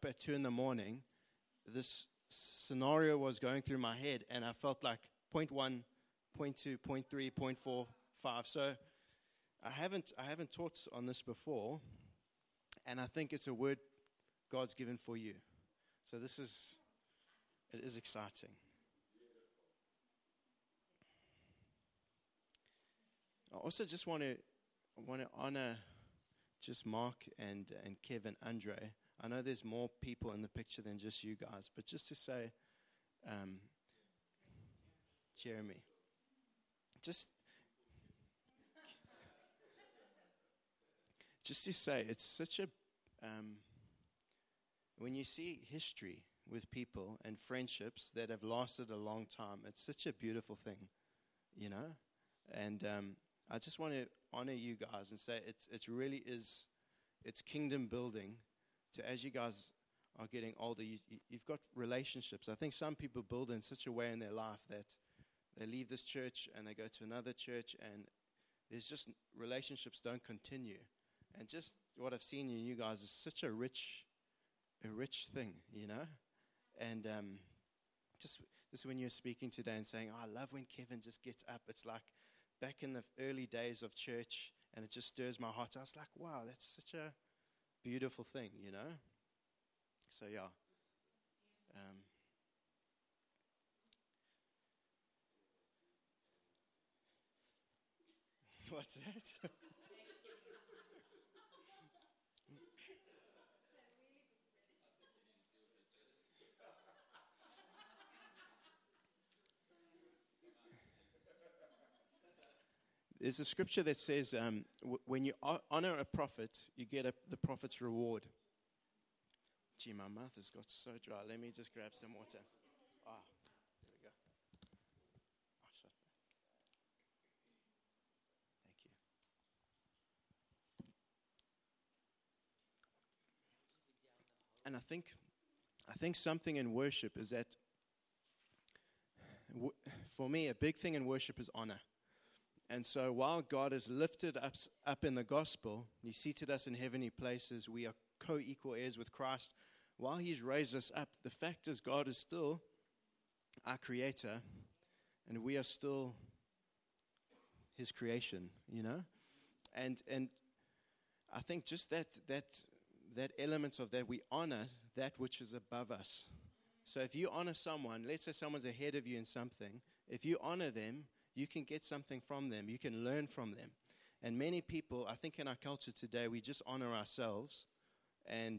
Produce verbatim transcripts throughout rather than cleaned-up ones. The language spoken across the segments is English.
up at two in the morning, this scenario was going through my head, and I felt like point one, point two, point three, point four, five. So I haven't I haven't taught on this before, and I think it's a word God's given for you. So this is, it is exciting. I also just want to want to honor just Mark and and Kevin, Andre. I know there's more people in the picture than just you guys, but just to say, um, Jeremy, just just to say, it's such a um, when you see history with people and friendships that have lasted a long time, it's such a beautiful thing, you know. And um, I just want to honor you guys and say it's it really is, it's kingdom building. To as you guys are getting older, you, you've got relationships. I think some people build in such a way in their life that they leave this church and they go to another church, and there's just relationships don't continue. And just what I've seen in you guys is such a rich, a rich thing, you know. And um, just just when you're speaking today and saying, oh, I love when Kevin just gets up. It's like back in the early days of church, and it just stirs my heart. I was like, wow, that's such a beautiful thing, you know. So yeah. Um, what's that? There's a scripture that says, um, w- when you honor a prophet, you get a, the prophet's reward. Gee, my mouth has got so dry. Let me just grab some water. Ah, there we go. Oh, shut up. Thank you. And I think, I think something in worship is that, w- for me, a big thing in worship is honor. And so while God has lifted us up in the gospel, He seated us in heavenly places, we are co-equal heirs with Christ. While He's raised us up, the fact is God is still our creator, and we are still His creation, you know? And and I think just that that that element of that, we honor that which is above us. So if you honor someone, let's say someone's ahead of you in something, if you honor them, you can get something from them. You can learn from them. And many people, I think in our culture today, we just honor ourselves. And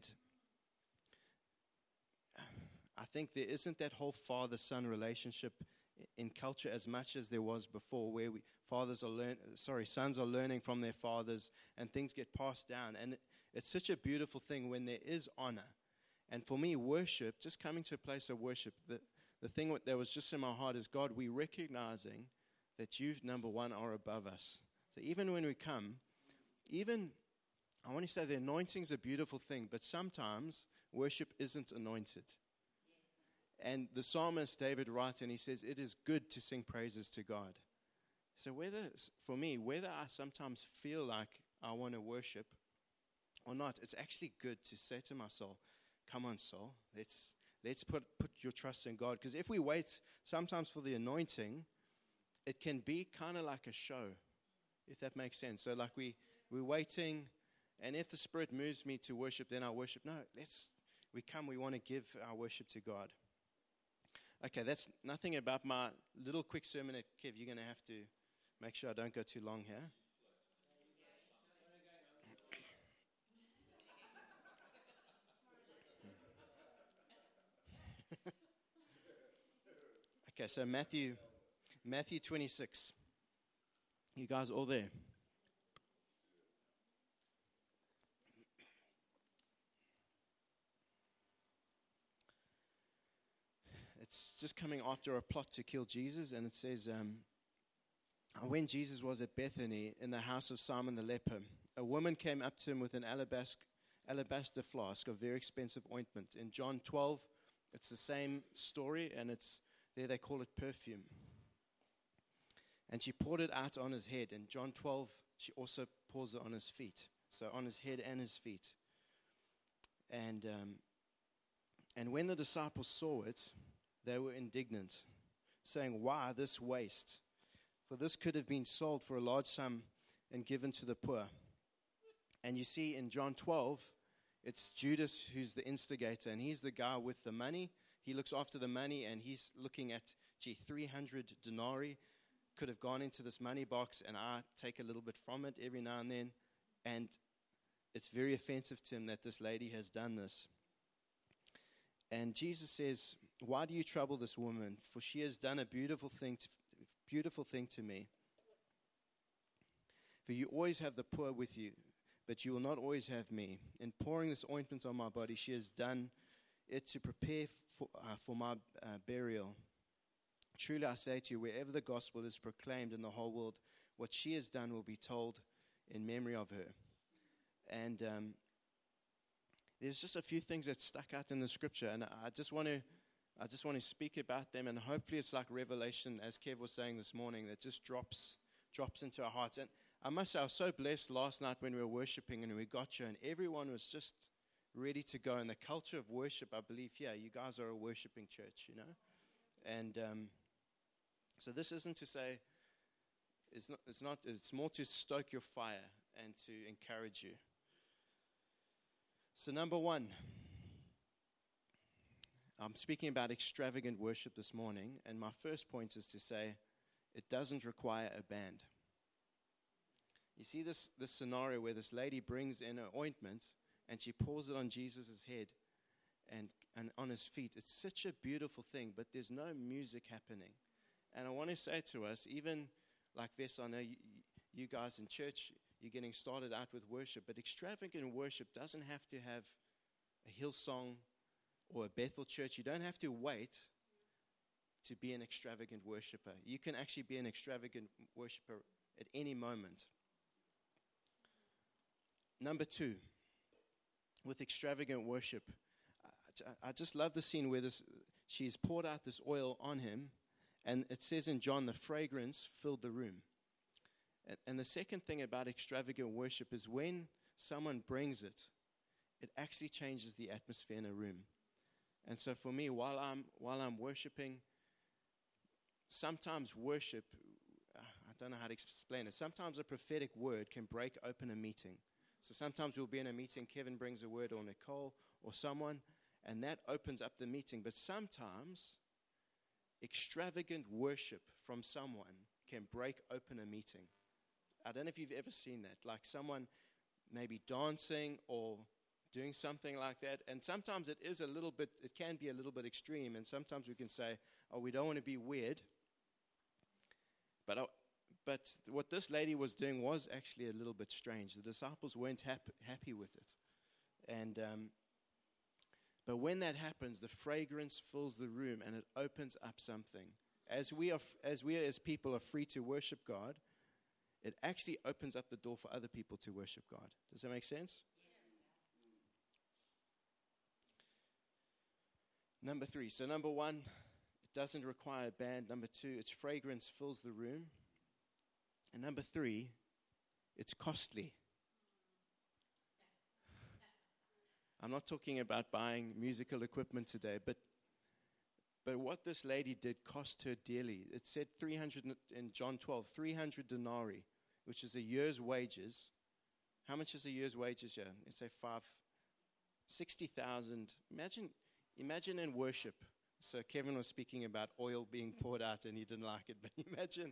I think there isn't that whole father-son relationship in culture as much as there was before, where we, fathers are learn, sorry, sons are learning from their fathers, and things get passed down. And it's such a beautiful thing when there is honor. And for me, worship, just coming to a place of worship, the, the thing that was just in my heart is, God, we recognizing that you, number one, are above us. So even when we come, even, I want to say the anointing's a beautiful thing, but sometimes worship isn't anointed. And the psalmist David writes, and he says, it is good to sing praises to God. So whether, for me, whether I sometimes feel like I want to worship or not, it's actually good to say to my soul, come on, soul, let's let's put, put your trust in God. Because if we wait sometimes for the anointing, it can be kind of like a show, if that makes sense. So like we, we're waiting, and if the Spirit moves me to worship, then I worship. No, let's, we come, we want to give our worship to God. Okay, that's nothing about my little quick sermon. Kev, you're going to have to make sure I don't go too long here. Okay, so Matthew... Matthew twenty-six. You guys all there? It's just coming after a plot to kill Jesus, and it says, um, when Jesus was at Bethany in the house of Simon the leper, a woman came up to him with an alabaster, alabaster flask of very expensive ointment. In John twelve, it's the same story, and it's there they call it perfume. And she poured it out on his head. In John twelve, she also pours it on his feet. So on his head and his feet. And um, And when the disciples saw it, they were indignant, saying, "Why this waste? For this could have been sold for a large sum and given to the poor." And you see in John twelve, it's Judas who's the instigator, and he's the guy with the money. He looks after the money, and he's looking at, gee, three hundred denarii could have gone into this money box, and I take a little bit from it every now and then. And it's very offensive to him that this lady has done this. And Jesus says, "Why do you trouble this woman? For she has done a beautiful thing to, beautiful thing to me. For you always have the poor with you, but you will not always have me. In pouring this ointment on my body, she has done it to prepare for, uh, for my uh, burial. Truly I say to you, wherever the gospel is proclaimed in the whole world, what she has done will be told in memory of her." And um, there's just a few things that stuck out in the scripture, and I just want to I just want to speak about them, and hopefully it's like revelation, as Kev was saying this morning, that just drops drops into our hearts. And I must say, I was so blessed last night when we were worshiping and we got here, and everyone was just ready to go. And the culture of worship, I believe, yeah, you guys are a worshiping church, you know. And um, so this isn't to say, it's not, it's not, it's more to stoke your fire and to encourage you. So number one, I'm speaking about extravagant worship this morning, and my first point is to say it doesn't require a band. You see this, this scenario where this lady brings in an ointment and she pours it on Jesus' head and, and on his feet. It's such a beautiful thing, but there's no music happening. And I want to say to us, even like this, I know you, you guys in church, you're getting started out with worship, but extravagant worship doesn't have to have a Hillsong or a Bethel church. You don't have to wait to be an extravagant worshiper. You can actually be an extravagant worshiper at any moment. Number two, with extravagant worship, I, I just love the scene where this, she's poured out this oil on him, and it says in John, the fragrance filled the room. And, and the second thing about extravagant worship is when someone brings it, it actually changes the atmosphere in a room. And so for me, while I'm while I'm worshiping, sometimes worship, I don't know how to explain it, sometimes a prophetic word can break open a meeting. So sometimes we'll be in a meeting, Kevin brings a word, or Nicole, or someone, and that opens up the meeting. But sometimes extravagant worship from someone can break open a meeting. I don't know if you've ever seen that, like someone maybe dancing or doing something like that. And sometimes it is a little bit, it can be a little bit extreme. And sometimes we can say, oh, we don't want to be weird. But I, But what this lady was doing was actually a little bit strange. The disciples weren't hap- happy with it. And um, but when that happens, the fragrance fills the room and it opens up something. As we are, f- as we as people are free to worship God, it actually opens up the door for other people to worship God. Does that make sense? Yeah. Number three. So number one, it doesn't require a band. Number two, its fragrance fills the room. And number three, it's costly. I'm not talking about buying musical equipment today, but but what this lady did cost her dearly. It said three hundred in John twelve, three hundred denarii, which is a year's wages. How much is a year's wages here? Let's say five, sixty thousand. Imagine, imagine in worship. So Kevin was speaking about oil being poured out and he didn't like it, but imagine...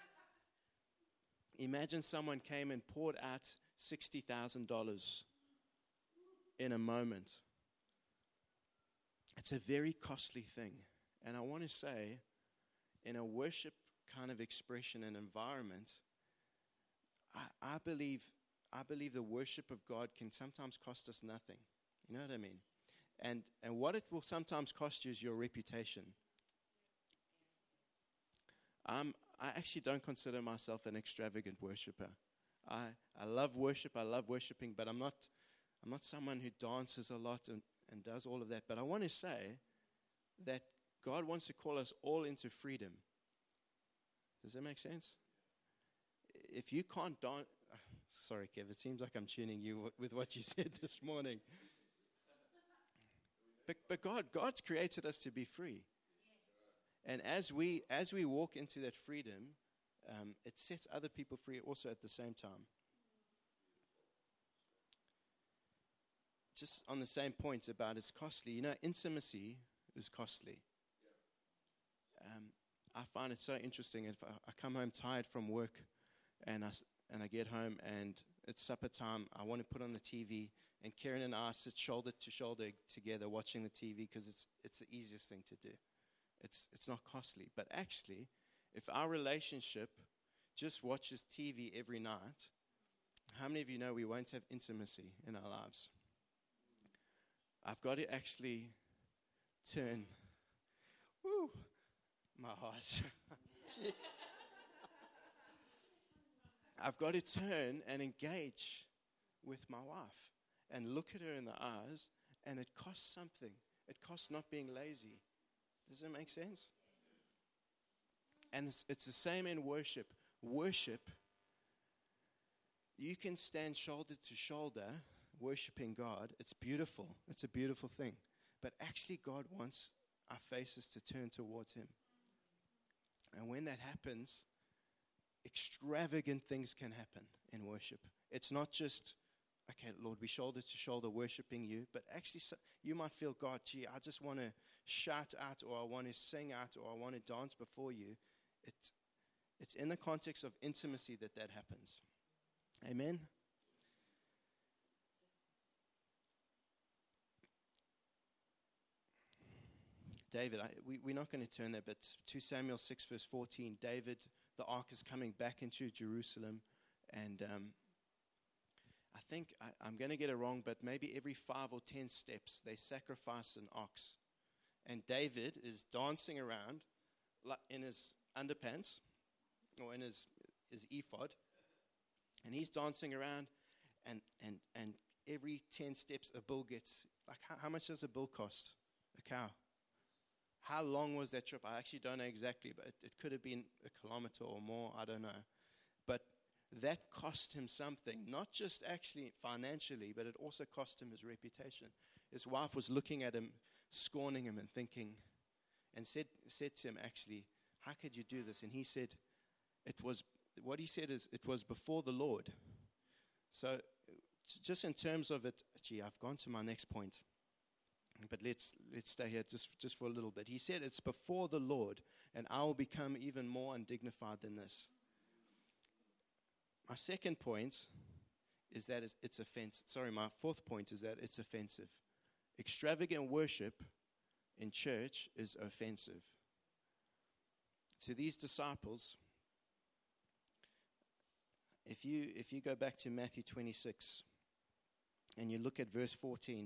Imagine someone came and poured out sixty thousand dollars in a moment. It's a very costly thing. And I want to say, in a worship kind of expression and environment, I, I believe I believe the worship of God can sometimes cost us nothing. You know what I mean? And and what it will sometimes cost you is your reputation. Um, I actually don't consider myself an extravagant worshiper. I, I love worship, I love worshiping, but I'm not I'm not someone who dances a lot and, and does all of that. But I want to say that God wants to call us all into freedom. Does that make sense? If you can't dance, sorry, Kev, it seems like I'm tuning you with what you said this morning. But, but God, God's created us to be free. And as we as we walk into that freedom, um, it sets other people free also at the same time. Just on the same point about it's costly. You know, intimacy is costly. Um, I find it so interesting. If I, I come home tired from work, and I and I get home and it's supper time, I want to put on the T V, and Karen and I sit shoulder to shoulder together watching the T V because it's it's the easiest thing to do. It's it's not costly. But actually, if our relationship just watches T V every night, how many of you know we won't have intimacy in our lives? I've got to actually turn, woo, my heart. I've got to turn and engage with my wife and look at her in the eyes, and it costs something. It costs not being lazy. Does that make sense? And it's, it's the same in worship. Worship, you can stand shoulder to shoulder worshiping God. It's beautiful. It's a beautiful thing. But actually, God wants our faces to turn towards Him. And when that happens, extravagant things can happen in worship. It's not just, okay, Lord, we shoulder to shoulder worshiping you, but actually so, you might feel, God, gee, I just want to shout out, or I want to sing out, or I want to dance before you. It's, it's in the context of intimacy that that happens. Amen? David, I, we, we're not going to turn there, but Second Samuel six verse fourteen, David, the ark is coming back into Jerusalem, and um, I think I, I'm going to get it wrong, but maybe every five or ten steps they sacrifice an ox, and David is dancing around like in his underpants or in his his ephod, and he's dancing around, and and and every ten steps a bull gets, like how, how much does a bull cost? A cow. How long was that trip? I actually don't know exactly, but it, it could have been a kilometer or more. I don't know. But that cost him something, not just actually financially, but it also cost him his reputation. His wife was looking at him, scorning him and thinking, and said, said to him, actually, how could you do this? And he said, it was, what he said is, it was before the Lord. So just in terms of it, gee, I've gone to my next point. But let's let's stay here just, just for a little bit. He said, it's before the Lord, and I will become even more undignified than this. My second point is that it's, it's offensive. Sorry, my fourth point is that it's offensive. Extravagant worship in church is offensive. To these disciples, if you if you go back to Matthew twenty-six and you look at verse fourteen,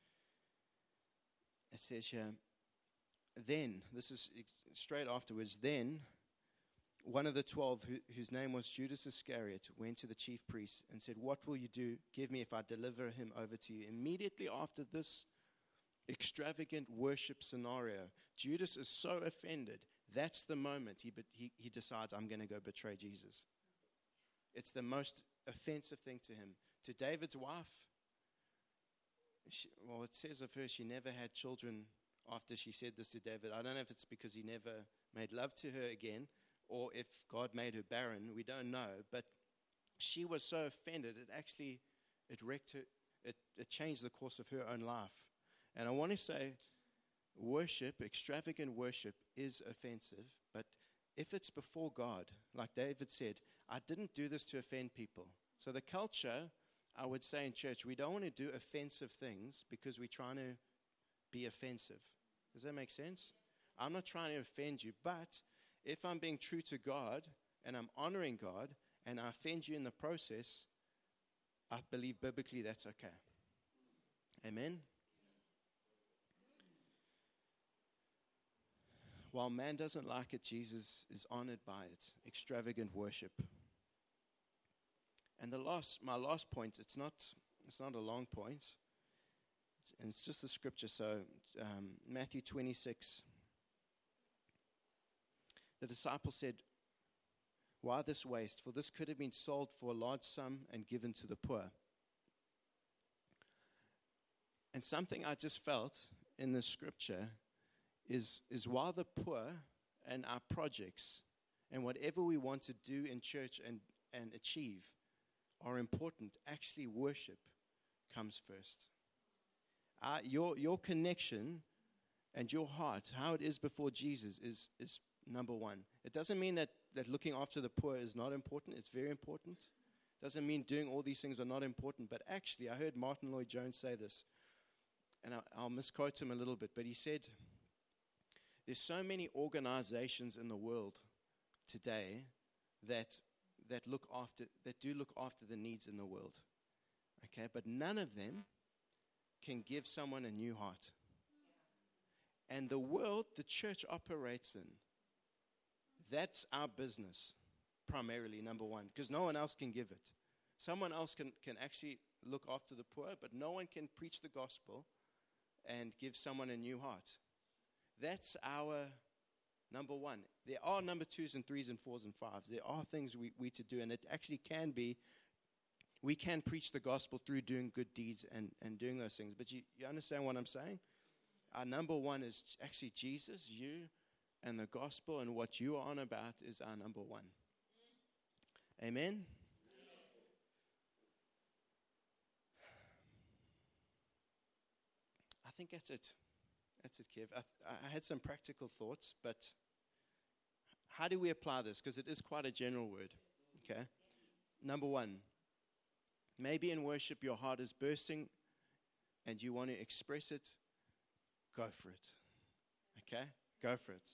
it says here, then, this is straight afterwards, then one of the twelve, who, whose name was Judas Iscariot, went to the chief priests and said, what will you do? Give me if I deliver him over to you. Immediately after this extravagant worship scenario, Judas is so offended. That's the moment he, he, he decides, I'm going to go betray Jesus. It's the most offensive thing to him. To David's wife, She, well, it says of her she never had children after she said this to David. I don't know if it's because he never made love to her again or if God made her barren. We don't know. But she was so offended, it actually, it wrecked her, it, it changed the course of her own life. And I want to say worship, extravagant worship is offensive. But if it's before God, like David said, I didn't do this to offend people. So the culture, I would say in church, we don't want to do offensive things because we're trying to be offensive. Does that make sense? I'm not trying to offend you, but if I'm being true to God and I'm honoring God and I offend you in the process, I believe biblically that's okay. Amen? While man doesn't like it, Jesus is honored by it. Extravagant worship. And the last, my last point, it's not, it's not a long point. It's, and it's just the scripture. So um, Matthew twenty-six. The disciple said, why this waste? For this could have been sold for a large sum and given to the poor. And something I just felt in the scripture is, is while the poor and our projects and whatever we want to do in church and, and achieve are important, actually worship comes first. Uh, your, your connection and your heart, how it is before Jesus, is, is number one. It doesn't mean that, that looking after the poor is not important. It's very important. Doesn't mean doing all these things are not important. But actually, I heard Martin Lloyd-Jones say this, and I'll, I'll misquote him a little bit, but he said, there's so many organizations in the world today that that look after, that do look after the needs in the world. Okay, but none of them can give someone a new heart. And the world the church operates in, that's our business, primarily, number one, because no one else can give it. Someone else can, can actually look after the poor, but no one can preach the gospel and give someone a new heart. That's our number one. There are number twos and threes and fours and fives. There are things we, we to do, and it actually can be, we can preach the gospel through doing good deeds and, and doing those things. But you, you understand what I'm saying? Our number one is actually Jesus, you, and the gospel, and what you are on about is our number one. Amen? I think that's it. That's it, Kev. I, I had some practical thoughts, but how do we apply this? Because it is quite a general word. Okay? Number one, maybe in worship your heart is bursting and you want to express it. Go for it. Okay? Go for it.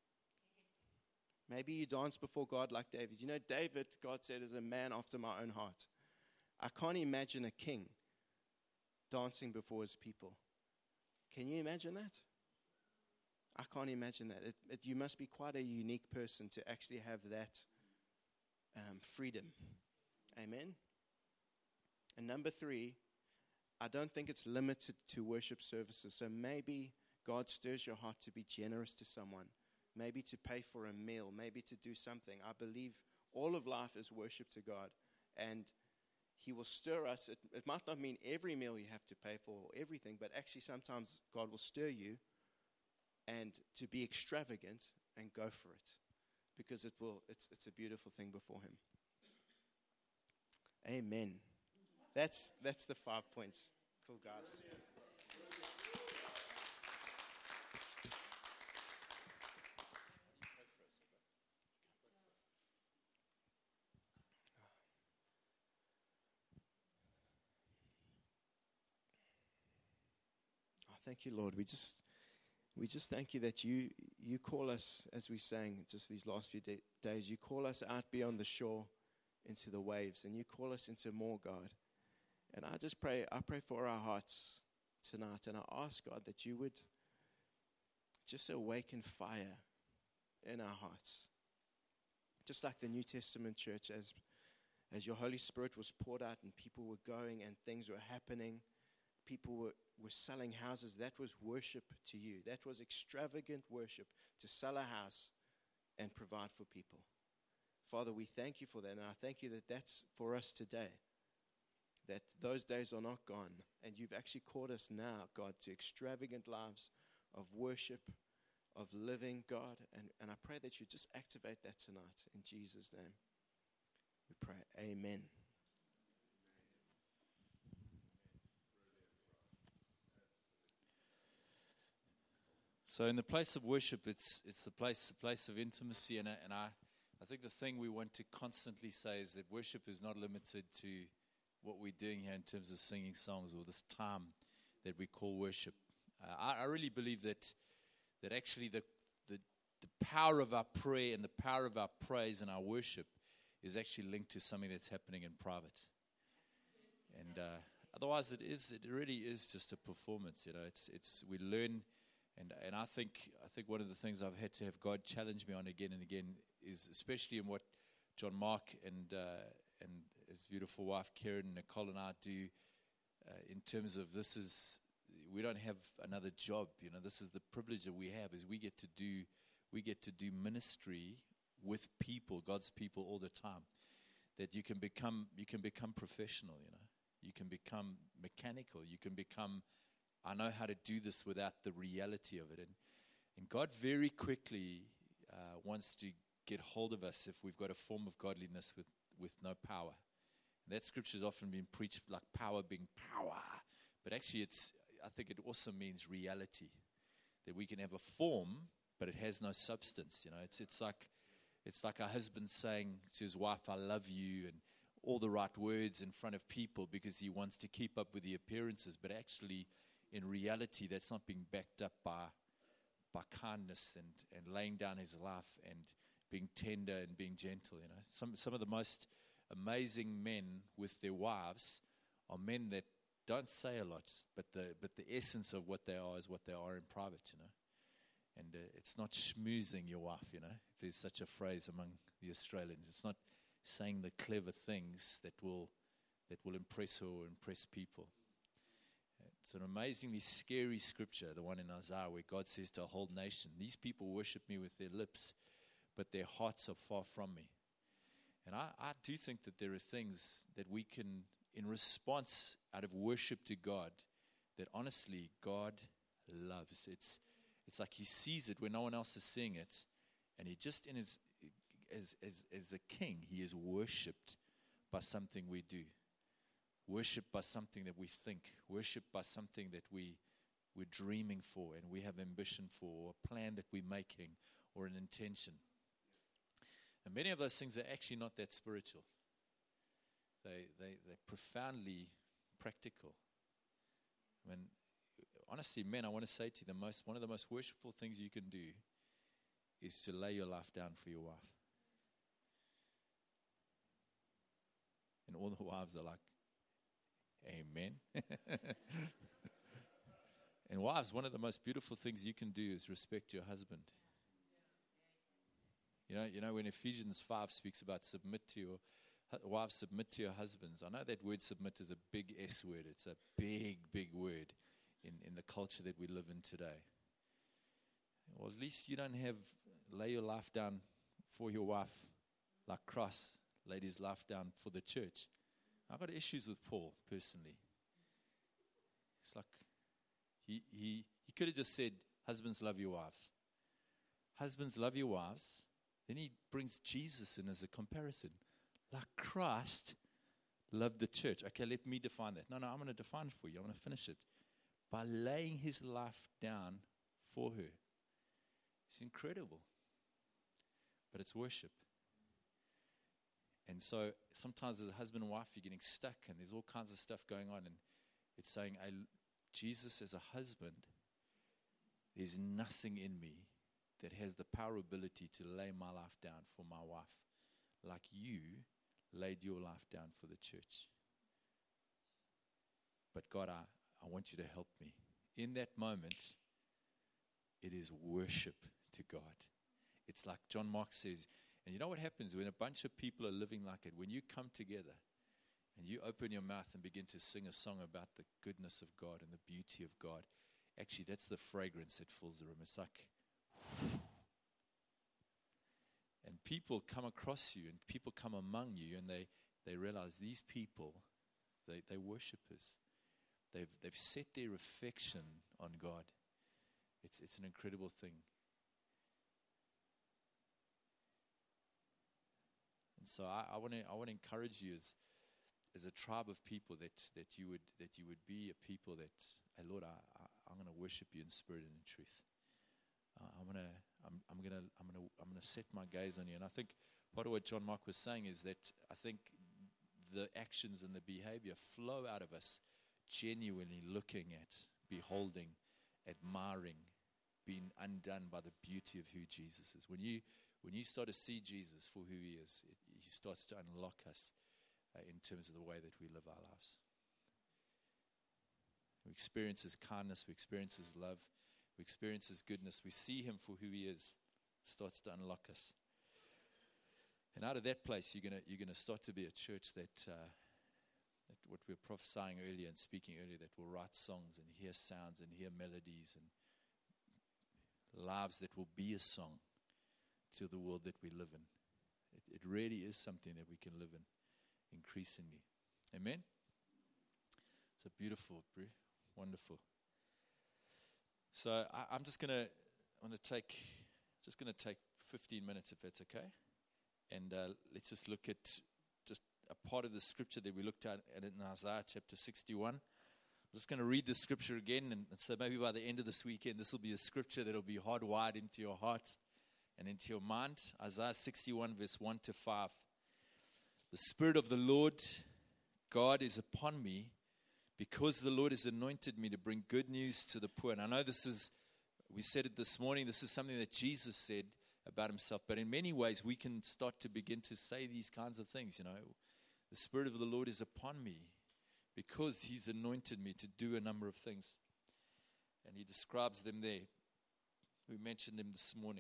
Maybe you dance before God like David. You know, David, God said, is a man after my own heart. I can't imagine a king dancing before his people. Can you imagine that? I can't imagine that. It, it, you must be quite a unique person to actually have that um, freedom. Amen? And number three, I don't think it's limited to worship services. So maybe God stirs your heart to be generous to someone, maybe to pay for a meal, maybe to do something. I believe all of life is worship to God, and He will stir us. It, it might not mean every meal you have to pay for or everything, but actually sometimes God will stir you and to be extravagant and go for it, because it will. It's it's a beautiful thing before Him. Amen. That's that's the five points. Cool, guys. Oh, thank you, Lord. We just we just thank you that you you call us, as we sang just these last few day, days. You call us out beyond the shore into the waves, and you call us into more, God. And I just pray, I pray for our hearts tonight, and I ask, God, that you would just awaken fire in our hearts. Just like the New Testament church, as, as your Holy Spirit was poured out and people were going and things were happening, people were, were selling houses, that was worship to you. That was extravagant worship, to sell a house and provide for people. Father, we thank you for that, and I thank you that that's for us today. That those days are not gone. And you've actually called us now, God, to extravagant lives of worship, of living, God. And, and I pray that you just activate that tonight. In Jesus' name, we pray. Amen. So in the place of worship, it's it's the place, the place of intimacy. And I, and I, I think the thing we want to constantly say is that worship is not limited to what we're doing here in terms of singing songs or this time that we call worship. Uh, I, I really believe that that actually the, the the power of our prayer and the power of our praise and our worship is actually linked to something that's happening in private. And uh, otherwise, it is it really is just a performance. You know, it's it's we learn, and and I think I think one of the things I've had to have God challenge me on again and again is, especially in what John Mark and uh, and his beautiful wife Karen, Nicole, and I do uh, in terms of this is, we don't have another job. You know, this is the privilege that we have, is we get to do we get to do ministry with people, God's people, all the time. That you can become you can become professional. You know, you can become mechanical. You can become I know how to do this without the reality of it. And, and God very quickly uh, wants to get hold of us if we've got a form of godliness with, with no power. And that scripture has often been preached like power being power. But actually, it's I think it also means reality. That we can have a form, but it has no substance. You know, it's it's like it's like a husband saying to his wife, "I love you," and all the right words in front of people because he wants to keep up with the appearances. But actually, in reality, that's not being backed up by by kindness and, and laying down his life and being tender and being gentle. You know, some some of the most amazing men with their wives are men that don't say a lot, but the but the essence of what they are is what they are in private, you know. And uh, it's not schmoozing your wife, you know. If there's such a phrase among the Australians, it's not saying the clever things that will that will impress or impress people. It's an amazingly scary scripture, the one in Isaiah, where God says to a whole nation, "These people worship me with their lips, but their hearts are far from me." And I, I do think that there are things that we can, in response out of worship to God, that honestly God loves. It's it's like he sees it when no one else is seeing it, and he just in his as as as a king, he is worshipped by something we do, worshipped by something that we think, worshipped by something that we we're dreaming for and we have ambition for, or a plan that we're making, or an intention. And many of those things are actually not that spiritual. They, they, they're profoundly practical. I mean, honestly, men, I want to say to you, the most, one of the most worshipful things you can do is to lay your life down for your wife. And all the wives are like, amen. And wives, one of the most beautiful things you can do is respect your husband. You know, you know when Ephesians five speaks about submit to your wives, submit to your husbands. I know that word submit is a big S word. It's a big, big word in, in the culture that we live in today. Well, at least you don't have lay your life down for your wife like Christ laid his life down for the church. I've got issues with Paul personally. It's like he he he could have just said, "Husbands, love your wives. Husbands, love your wives." Then he brings Jesus in as a comparison. Like Christ loved the church. Okay, let me define that. No, no, I'm going to define it for you. I'm going to finish it. By laying his life down for her. It's incredible. But it's worship. And so sometimes as a husband and wife, you're getting stuck and there's all kinds of stuff going on. And it's saying, I, Jesus as a husband, there's nothing in me that has the power ability to lay my life down for my wife like you laid your life down for the church. But God, I, I want you to help me. In that moment, it is worship to God. It's like John Mark says, and you know what happens when a bunch of people are living like it? When you come together and you open your mouth and begin to sing a song about the goodness of God and the beauty of God, actually that's the fragrance that fills the room. It's like, and people come across you and people come among you and they, they realize these people, they, they're worshipers. They've, they've set their affection on God. It's, it's an incredible thing. And so I, I want to I want to encourage you as as a tribe of people that, that you would that you would be a people that, hey Lord, I, I I'm going to worship you in spirit and in truth. Uh, I'm gonna I'm I'm gonna I'm gonna I'm gonna set my gaze on you. And I think part of what John Mark was saying is that I think the actions and the behavior flow out of us genuinely looking at, beholding, admiring, being undone by the beauty of who Jesus is. When you when you start to see Jesus for who he is, it, he starts to unlock us uh, in terms of the way that we live our lives. We experience his kindness, we experience his love, we experience his goodness, we see him for who he is. It starts to unlock us. And out of that place, you're gonna you're gonna start to be a church that, uh, that what we were prophesying earlier and speaking earlier, that will write songs and hear sounds and hear melodies and lives that will be a song to the world that we live in. It, it really is something that we can live in increasingly. Amen? It's a beautiful, wonderful. So I, I'm just going to want to take just going to take fifteen minutes, if that's okay. And uh, let's just look at just a part of the scripture that we looked at in Isaiah chapter sixty-one. I'm just going to read the scripture again, and, and so maybe by the end of this weekend, this will be a scripture that will be hardwired into your heart and into your mind. Isaiah sixty-one, verse one to five. The Spirit of the Lord God is upon me, because the Lord has anointed me to bring good news to the poor. And I know this is, we said it this morning, this is something that Jesus said about himself. But in many ways, we can start to begin to say these kinds of things, you know. The Spirit of the Lord is upon me because he's anointed me to do a number of things. And he describes them there. We mentioned them this morning.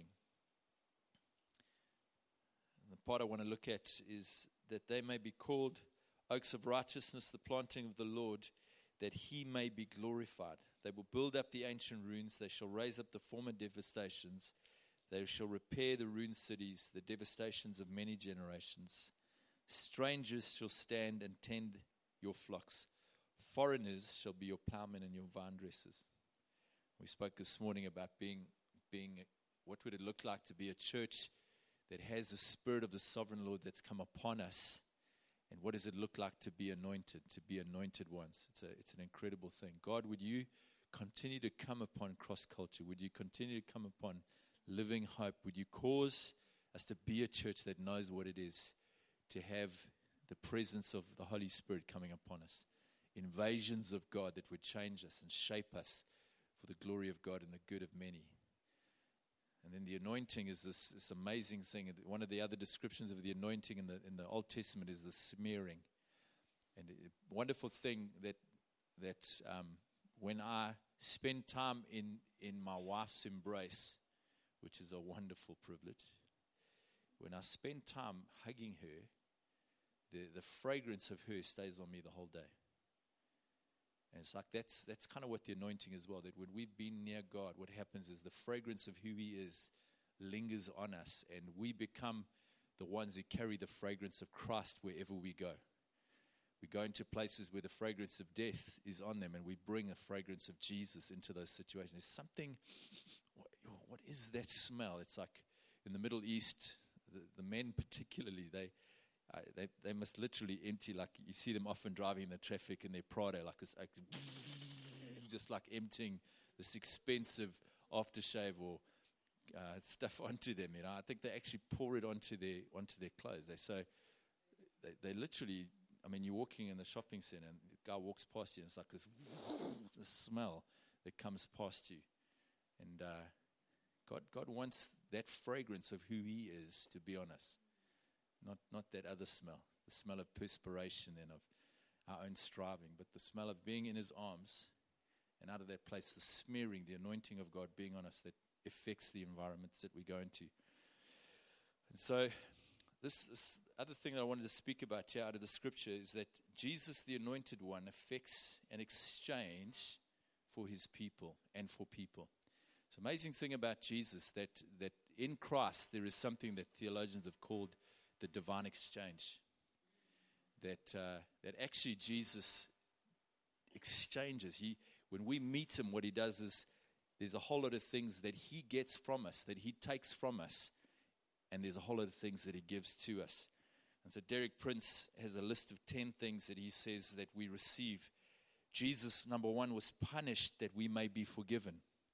And the part I want to look at is that they may be called oaks of righteousness, the planting of the Lord, that he may be glorified. They will build up the ancient ruins. They shall raise up the former devastations. They shall repair the ruined cities, the devastations of many generations. Strangers shall stand and tend your flocks. Foreigners shall be your plowmen and your vine dressers. We spoke this morning about being, being what would it look like to be a church that has the Spirit of the sovereign Lord that's come upon us. And what does it look like to be anointed, to be anointed ones? It's a, it's an incredible thing. God, would you continue to come upon cross culture? Would you continue to come upon living hope? Would you cause us to be a church that knows what it is to have the presence of the Holy Spirit coming upon us? Invasions of God that would change us and shape us for the glory of God and the good of many. And then the anointing is this, this amazing thing. One of the other descriptions of the anointing in the in the Old Testament is the smearing. And a wonderful thing that that um, when I spend time in, in my wife's embrace, which is a wonderful privilege, when I spend time hugging her, the, the fragrance of her stays on me the whole day. And it's like that's that's kind of what the anointing is as well, that when we've been near God, what happens is the fragrance of who he is lingers on us, and we become the ones who carry the fragrance of Christ wherever we go. We go into places where the fragrance of death is on them, and we bring a fragrance of Jesus into those situations. There's something, what, what is that smell? It's like in the Middle East, the, the men particularly, they Uh, they they must literally empty, like you see them often driving in the traffic in their Prado, like this, like, just like emptying this expensive aftershave or uh, stuff onto them. You know, I think they actually pour it onto their onto their clothes. They so they they literally. I mean, you're walking in the shopping center and the guy walks past you, and it's like this, this smell that comes past you. And uh, God God wants that fragrance of who He is to be on us. Not not that other smell, the smell of perspiration and of our own striving, but the smell of being in His arms, and out of that place, the smearing, the anointing of God being on us that affects the environments that we go into. And so this, this other thing that I wanted to speak about here out of the scripture is that Jesus, the anointed one, affects an exchange for His people and for people. It's an amazing thing about Jesus that, that in Christ there is something that theologians have called the divine exchange. That uh, that actually Jesus exchanges. He, when we meet Him, what He does is there's a whole lot of things that He gets from us, that He takes from us, and there's a whole lot of things that He gives to us. And so Derek Prince has a list of ten things that he says that we receive. Jesus, number one, was punished that we may be forgiven.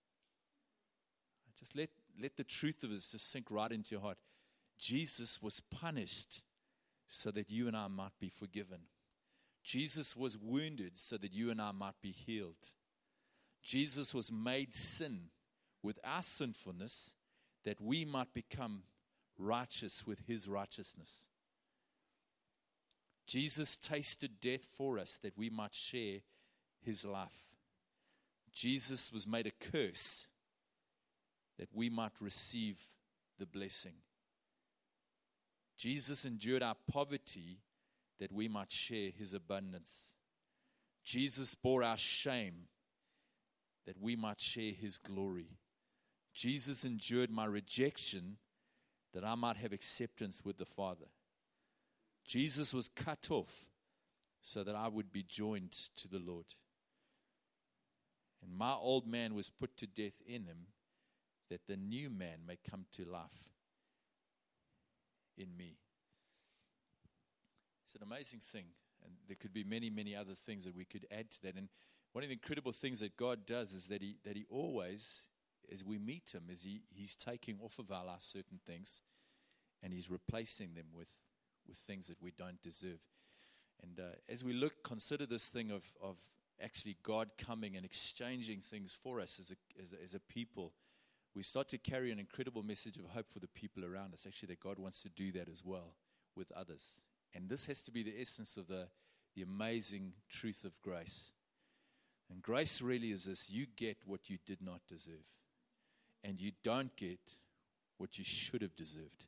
Just let, let the truth of this just sink right into your heart. Jesus was punished so that you and I might be forgiven. Jesus was wounded so that you and I might be healed. Jesus was made sin with our sinfulness that we might become righteous with His righteousness. Jesus tasted death for us that we might share His life. Jesus was made a curse that we might receive the blessing. Jesus endured our poverty that we might share His abundance. Jesus bore our shame that we might share His glory. Jesus endured my rejection that I might have acceptance with the Father. Jesus was cut off so that I would be joined to the Lord. And my old man was put to death in him, that the new man may come to life in me. It's an amazing thing. And there could be many, many other things that we could add to that. And one of the incredible things that God does is that he that he always, as we meet him, is he, he's taking off of our life certain things and he's replacing them with, with things that we don't deserve. And uh, as we look, consider this thing of, of actually God coming and exchanging things for us as a, as a, as a people, we start to carry an incredible message of hope for the people around us. Actually, that God wants to do that as well with others. And this has to be the essence of the, the amazing truth of grace. And grace really is this: you get what you did not deserve, and you don't get what you should have deserved.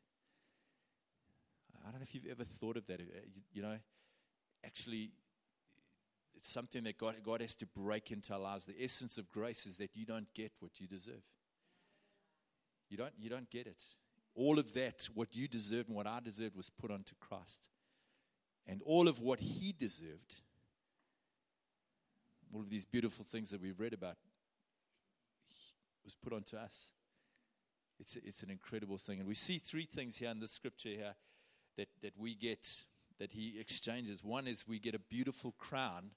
I don't know if you've ever thought of that. You know, actually, it's something that God, God has to break into our lives. The essence of grace is that you don't get what you deserve. You don't, you don't get it. All of that, what you deserved and what I deserved, was put onto Christ. And all of what he deserved, all of these beautiful things that we've read about, was put onto us. It's, a, it's an incredible thing. And we see three things here in this scripture here that, that we get, that he exchanges. One is we get a beautiful crown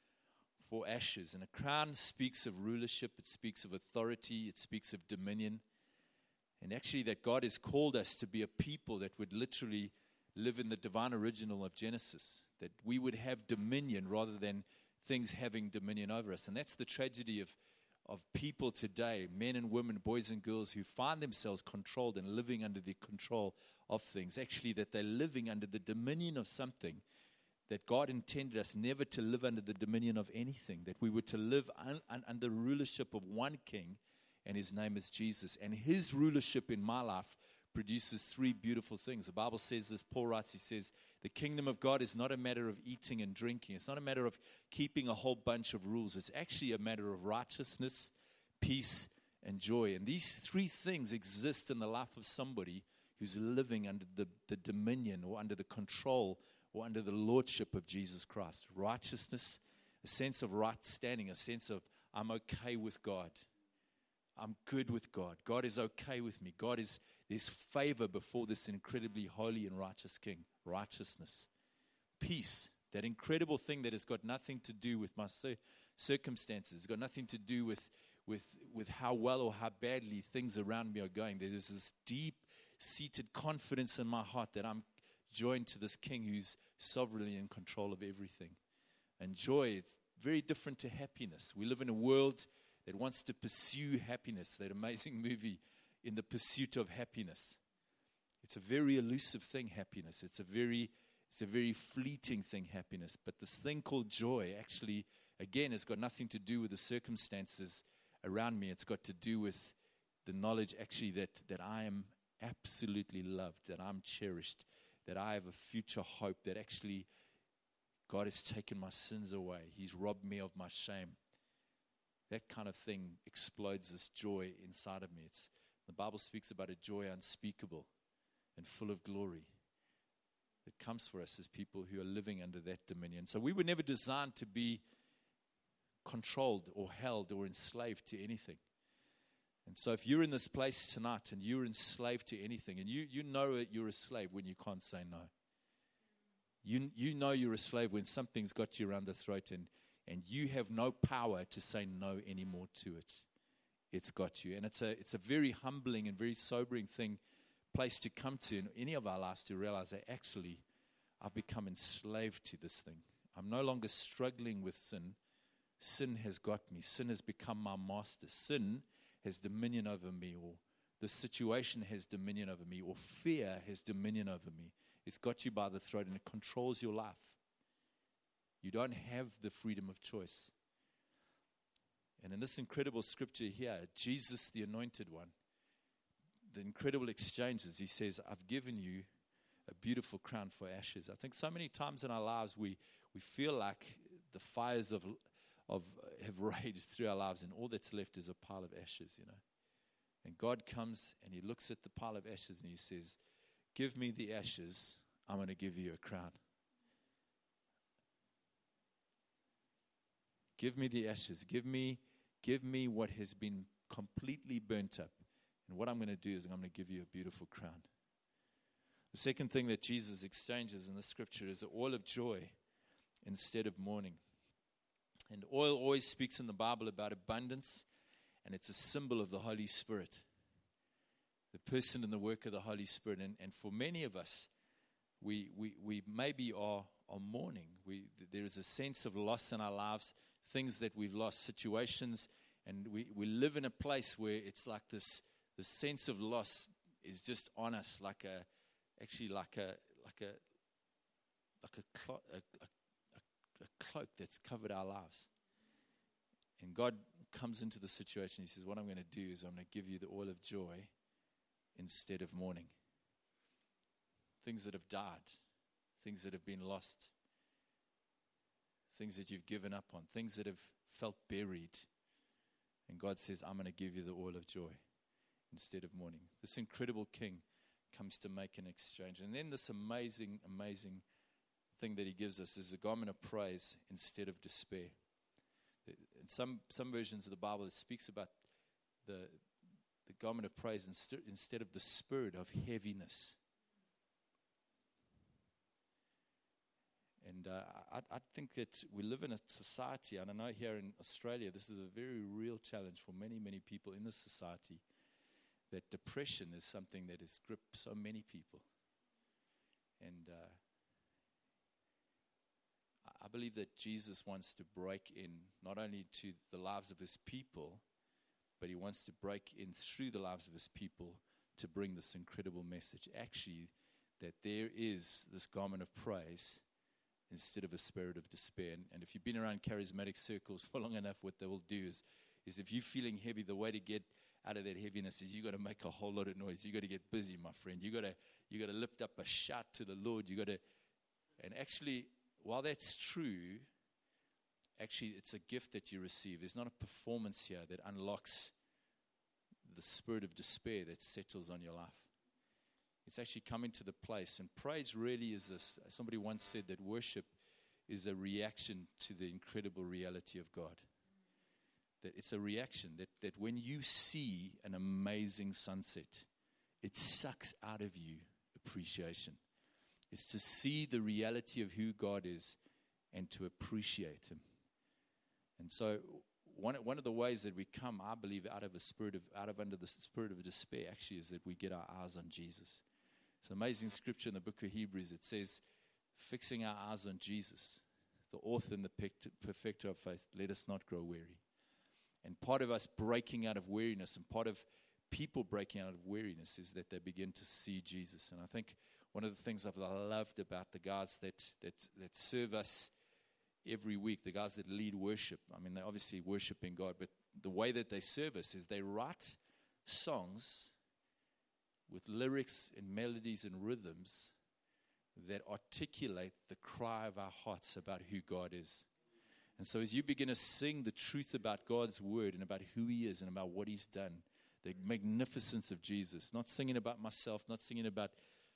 for ashes. And a crown speaks of rulership. It speaks of authority. It speaks of dominion. And actually that God has called us to be a people that would literally live in the divine original of Genesis, that we would have dominion rather than things having dominion over us. And that's the tragedy of, of people today, men and women, boys and girls, who find themselves controlled and living under the control of things. Actually, that they're living under the dominion of something that God intended us never to live under the dominion of anything, that we were to live un, un, under the rulership of one king, and his name is Jesus. And his rulership in my life produces three beautiful things. The Bible says this, Paul writes, he says, the kingdom of God is not a matter of eating and drinking. It's not a matter of keeping a whole bunch of rules. It's actually a matter of righteousness, peace, and joy. And these three things exist in the life of somebody who's living under the, the dominion or under the control or under the lordship of Jesus Christ. Righteousness, a sense of right standing, a sense of I'm okay with God. I'm good with God. God is okay with me. God is, there's favor before this incredibly holy and righteous King. Righteousness. Peace. That incredible thing that has got nothing to do with my circumstances. It's got nothing to do with, with, with how well or how badly things around me are going. There's this deep-seated confidence in my heart that I'm joined to this King who's sovereignly in control of everything. And joy is very different to happiness. We live in a world that wants to pursue happiness, that amazing movie, In the Pursuit of Happiness. It's a very elusive thing, happiness. It's a very, it's a very fleeting thing, happiness. But this thing called joy actually, again, has got nothing to do with the circumstances around me. It's got to do with the knowledge actually that, that I am absolutely loved, that I'm cherished, that I have a future hope, that actually God has taken my sins away. He's robbed me of my shame. That kind of thing explodes this joy inside of me. It's, the Bible speaks about a joy unspeakable and full of glory that comes for us as people who are living under that dominion. So we were never designed to be controlled or held or enslaved to anything. And so if you're in this place tonight and you're enslaved to anything, and you, you know that you're a slave when you can't say no. You, you know you're a slave when something's got you around the throat and And you have no power to say no anymore to it. It's got you. And it's a it's a very humbling and very sobering thing, place to come to in any of our lives, to realize that actually I've become enslaved to this thing. I'm no longer struggling with sin. Sin has got me. Sin has become my master. Sin has dominion over me, or the situation has dominion over me, or fear has dominion over me. It's got you by the throat and it controls your life. You don't have the freedom of choice. And in this incredible scripture here, Jesus, the anointed one, the incredible exchanges, he says, I've given you a beautiful crown for ashes. I think so many times in our lives we, we feel like the fires of, of have raged through our lives and all that's left is a pile of ashes, you know. And God comes and he looks at the pile of ashes and he says, give me the ashes, I'm going to give you a crown. Give me the ashes. Give me Give me what has been completely burnt up. And what I'm going to do is I'm going to give you a beautiful crown. The second thing that Jesus exchanges in the scripture is the oil of joy instead of mourning. And oil always speaks in the Bible about abundance, and it's a symbol of the Holy Spirit, the person and the work of the Holy Spirit. And, and for many of us, we we, we maybe are, are mourning. We, there is a sense of loss in our lives, things that we've lost, situations, and we, we live in a place where it's like this, this sense of loss is just on us, like a, actually like a, like a, like a, clo- a, a a cloak that's covered our lives. And God comes into the situation. He says, what I'm going to do is I'm going to give you the oil of joy instead of mourning. Things that have died, things that have been lost, things that you've given up on, things that have felt buried. And God says, I'm going to give you the oil of joy instead of mourning. This incredible king comes to make an exchange. And then this amazing, amazing thing that he gives us is a garment of praise instead of despair. In some some versions of the Bible, it speaks about the the garment of praise inst- instead of the spirit of heaviness. And uh, I, I think that we live in a society, and I know here in Australia, this is a very real challenge for many, many people in this society, that depression is something that has gripped so many people. And uh, I believe that Jesus wants to break in not only to the lives of his people, but he wants to break in through the lives of his people to bring this incredible message. Actually, that there is this garment of praise instead of a spirit of despair. And, and if you've been around charismatic circles for long enough, what they will do is, is if you're feeling heavy, the way to get out of that heaviness is you got to make a whole lot of noise. You got to get busy, my friend. You got to you got to lift up a shout to the Lord. You got to, and actually, while that's true, actually it's a gift that you receive. There's not a performance here that unlocks the spirit of despair that settles on your life. It's actually coming to the place. And praise really is this. Somebody once said that worship is a reaction to the incredible reality of God. That it's a reaction that, that when you see an amazing sunset, it sucks out of you appreciation. It's to see the reality of who God is and to appreciate him. And so one, one of the ways that we come, I believe, out of a spirit of out of under the spirit of despair actually is that we get our eyes on Jesus. It's an amazing scripture in the book of Hebrews. It says, fixing our eyes on Jesus, the author and the perfecter of faith, let us not grow weary. And part of us breaking out of weariness and part of people breaking out of weariness is that they begin to see Jesus. And I think one of the things I've loved about the guys that, that, that serve us every week, the guys that lead worship, I mean, they're obviously worshiping God, but the way that they serve us is they write songs with lyrics and melodies and rhythms that articulate the cry of our hearts about who God is. And so as you begin to sing the truth about God's word and about who he is and about what he's done, the magnificence of Jesus, not singing about myself, not singing about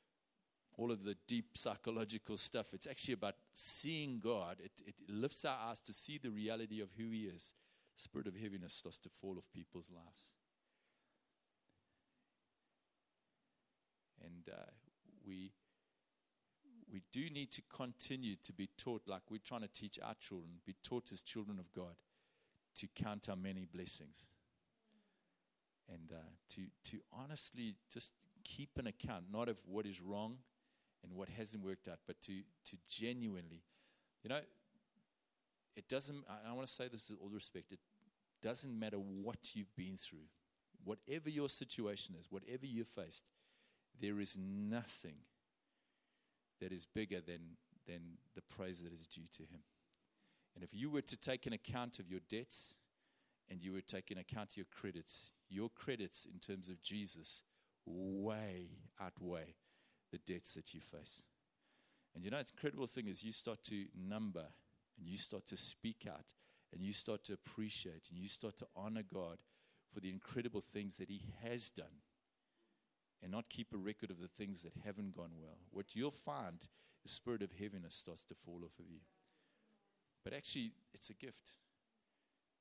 all of the deep psychological stuff. It's actually about seeing God. It, it lifts our eyes to see the reality of who he is. Spirit of heaviness starts to fall off people's lives. And uh, we we do need to continue to be taught, like we're trying to teach our children, be taught as children of God, to count our many blessings. And uh, to to honestly just keep an account, not of what is wrong and what hasn't worked out, but to to genuinely, you know, it doesn't, I, I want to say this with all respect, it doesn't matter what you've been through, whatever your situation is, whatever you've faced, there is nothing that is bigger than than the praise that is due to him. And if you were to take an account of your debts and you were to take an account of your credits, your credits in terms of Jesus way outweigh the debts that you face. And you know, it's incredible thing is you start to number and you start to speak out and you start to appreciate and you start to honor God for the incredible things that he has done and not keep a record of the things that haven't gone well. What you'll find, the spirit of heaviness starts to fall off of you. But actually, it's a gift.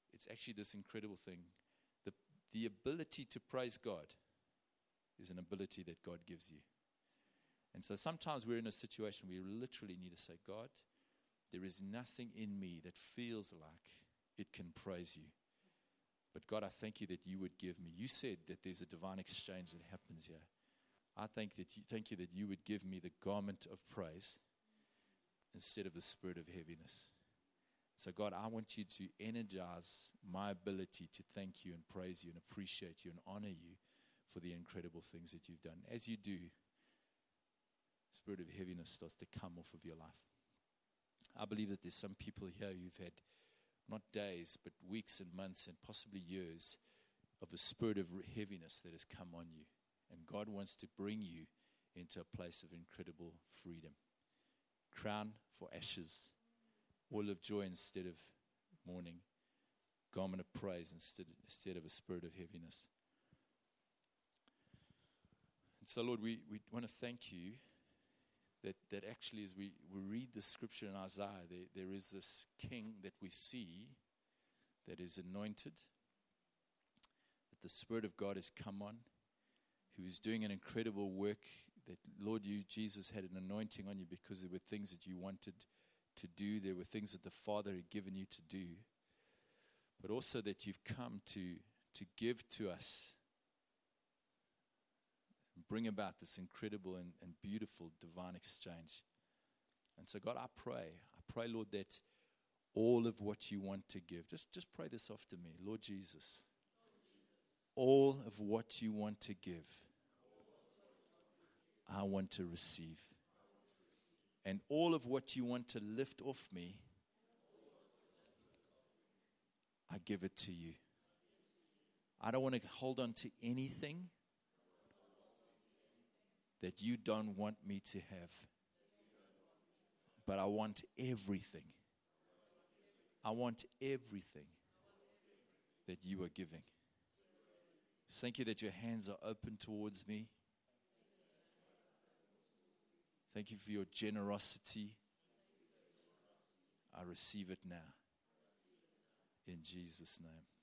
it's actually this incredible thing. The, the ability to praise God is an ability that God gives you. And so sometimes we're in a situation where we literally need to say, God, there is nothing in me that feels like it can praise you. But God, I thank you that you would give me. You said that there's a divine exchange that happens here. I thank that you, thank you that you would give me the garment of praise instead of the spirit of heaviness. So God, I want you to energize my ability to thank you and praise you and appreciate you and honor you for the incredible things that you've done. As you do, spirit of heaviness starts to come off of your life. I believe that there's some people here who've had not days, but weeks and months and possibly years of a spirit of heaviness that has come on you. And God wants to bring you into a place of incredible freedom. Crown for ashes, oil of joy instead of mourning, garment of praise instead, instead of a spirit of heaviness. And so, Lord, we, we want to thank you that, that actually as we, we read the scripture in Isaiah, there, there is this king that we see that is anointed, that the Spirit of God has come on, who is doing an incredible work, that, Lord, you, Jesus, had an anointing on you because there were things that you wanted to do. There were things that the Father had given you to do. But also that you've come to, to give to us, and bring about this incredible and, and beautiful divine exchange. And so, God, I pray, I pray, Lord, that all of what you want to give, just, just pray this after me. Lord Jesus, all of what you want to give, I want to receive. And all of what you want to lift off me, I give it to you. I don't want to hold on to anything that you don't want me to have. But I want everything. I want everything that you are giving. Thank you that your hands are open towards me. Thank you for your generosity. I receive it now. In Jesus' name.